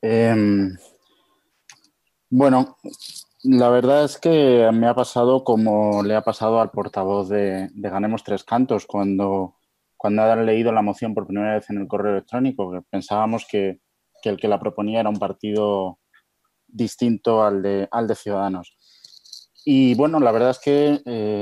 Bueno, la verdad es que me ha pasado como le ha pasado al portavoz de Ganemos Tres Cantos cuando han leído la moción por primera vez en el correo electrónico, que pensábamos que el que la proponía era un partido distinto al de Ciudadanos. Y bueno, la verdad es que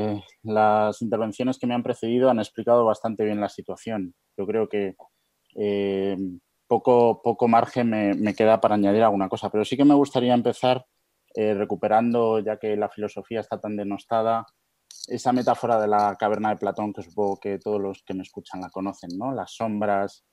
las intervenciones que me han precedido han explicado bastante bien la situación. Yo creo que eh, poco margen me queda para añadir alguna cosa, pero sí que me gustaría empezar recuperando, ya que la filosofía está tan denostada, esa metáfora de la caverna de Platón, que supongo que todos los que me escuchan la conocen, ¿no? Las sombras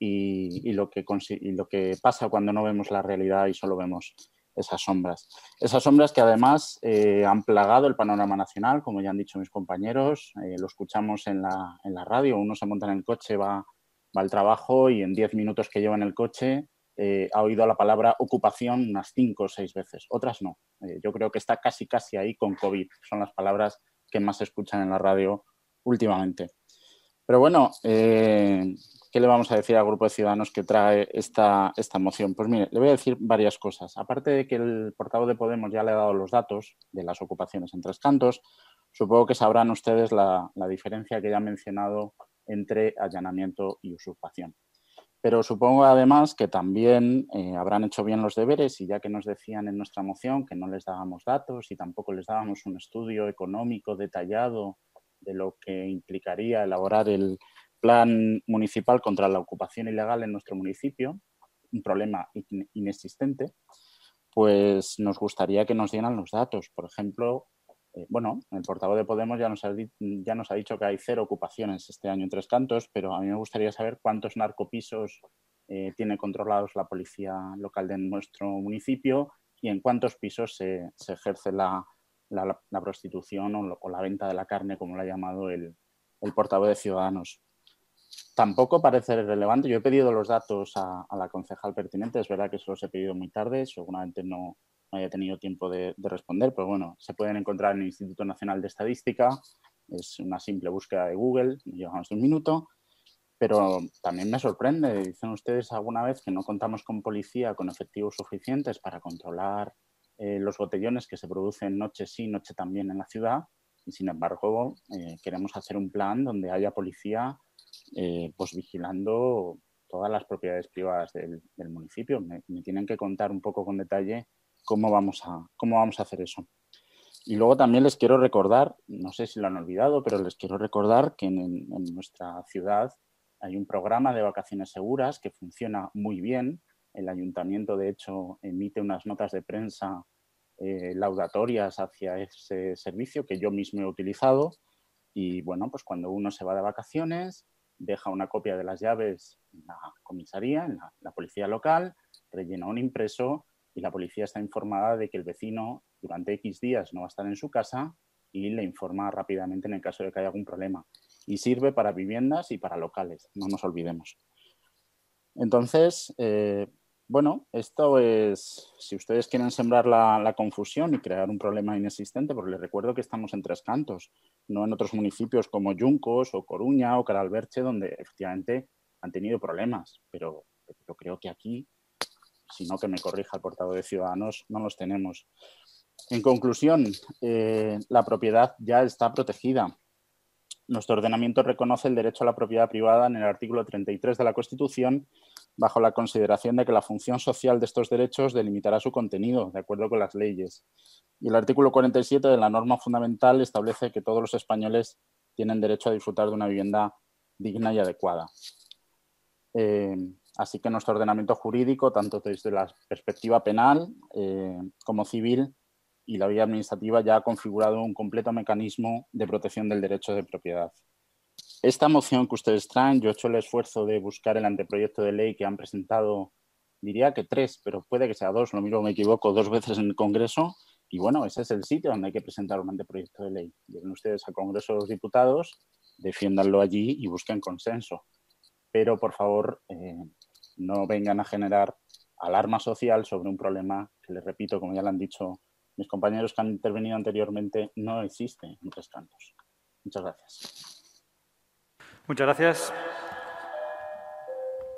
y lo que pasa cuando no vemos la realidad y solo vemos esas sombras. Esas sombras que además han plagado el panorama nacional, como ya han dicho mis compañeros, lo escuchamos en la radio, uno se monta en el coche, va al trabajo y en 10 minutos que lleva en el coche ha oído la palabra ocupación unas 5 o 6 veces, otras no. Yo creo que está casi ahí con COVID, son las palabras que más se escuchan en la radio últimamente. Pero bueno, ¿qué le vamos a decir al grupo de ciudadanos que trae esta moción? Pues mire, le voy a decir varias cosas. Aparte de que el portavoz de Podemos ya le ha dado los datos de las ocupaciones en Tres Cantos, supongo que sabrán ustedes la diferencia que ya han mencionado entre allanamiento y usurpación. Pero supongo además que también habrán hecho bien los deberes y ya que nos decían en nuestra moción que no les dábamos datos y tampoco les dábamos un estudio económico detallado de lo que implicaría elaborar el plan municipal contra la ocupación ilegal en nuestro municipio, un problema inexistente, pues nos gustaría que nos dieran los datos. Por ejemplo, bueno, el portavoz de Podemos ya nos ha dicho que hay 0 ocupaciones este año en Tres Cantos, pero a mí me gustaría saber cuántos narcopisos tiene controlados la policía local de nuestro municipio y en cuántos pisos se ejerce la prostitución o la venta de la carne, como lo ha llamado el portavoz de Ciudadanos. Tampoco parece relevante. Yo he pedido los datos a la concejal pertinente. Es verdad que se los he pedido muy tarde. Seguramente no haya tenido tiempo de responder, pero bueno, se pueden encontrar en el Instituto Nacional de Estadística. Es una simple búsqueda de Google, no lleva más de un minuto. Pero también me sorprende. Dicen ustedes alguna vez que no contamos con policía, con efectivos suficientes para controlar los botellones que se producen noche sí, noche también en la ciudad. Y sin embargo, queremos hacer un plan donde haya policía pues vigilando todas las propiedades privadas del municipio. Me tienen que contar un poco con detalle cómo vamos a hacer eso. Y luego también les quiero recordar, no sé si lo han olvidado, pero les quiero recordar que en nuestra ciudad hay un programa de vacaciones seguras que funciona muy bien. El ayuntamiento, de hecho, emite unas notas de prensa laudatorias hacia ese servicio que yo mismo he utilizado. Y bueno, pues cuando uno se va de vacaciones, deja una copia de las llaves en la comisaría, en la policía local, rellena un impreso y la policía está informada de que el vecino durante X días no va a estar en su casa y le informa rápidamente en el caso de que haya algún problema. Y sirve para viviendas y para locales, no nos olvidemos. Entonces, bueno, esto es, si ustedes quieren sembrar la confusión y crear un problema inexistente, porque les recuerdo que estamos en Tres Cantos, no en otros municipios como Yuncos o Coruña o Caralberche, donde efectivamente han tenido problemas, pero yo creo que aquí, si no que me corrija el portavoz de Ciudadanos, no los tenemos. En conclusión, la propiedad ya está protegida. Nuestro ordenamiento reconoce el derecho a la propiedad privada en el artículo 33 de la Constitución, bajo la consideración de que la función social de estos derechos delimitará su contenido, de acuerdo con las leyes. Y el artículo 47 de la norma fundamental establece que todos los españoles tienen derecho a disfrutar de una vivienda digna y adecuada. Así que nuestro ordenamiento jurídico, tanto desde la perspectiva penal como civil, y la vía administrativa ya ha configurado un completo mecanismo de protección del derecho de propiedad. Esta moción que ustedes traen, yo he hecho el esfuerzo de buscar el anteproyecto de ley que han presentado, diría que 3, pero puede que sea 2, lo mismo me equivoco, 2 veces en el Congreso, y bueno, ese es el sitio donde hay que presentar un anteproyecto de ley. Lleven ustedes al Congreso de los Diputados, defiéndanlo allí y busquen consenso. Pero, por favor, no vengan a generar alarma social sobre un problema que, les repito, como ya lo han dicho mis compañeros que han intervenido anteriormente, no existe en Tres Cantos. Muchas gracias. Muchas gracias.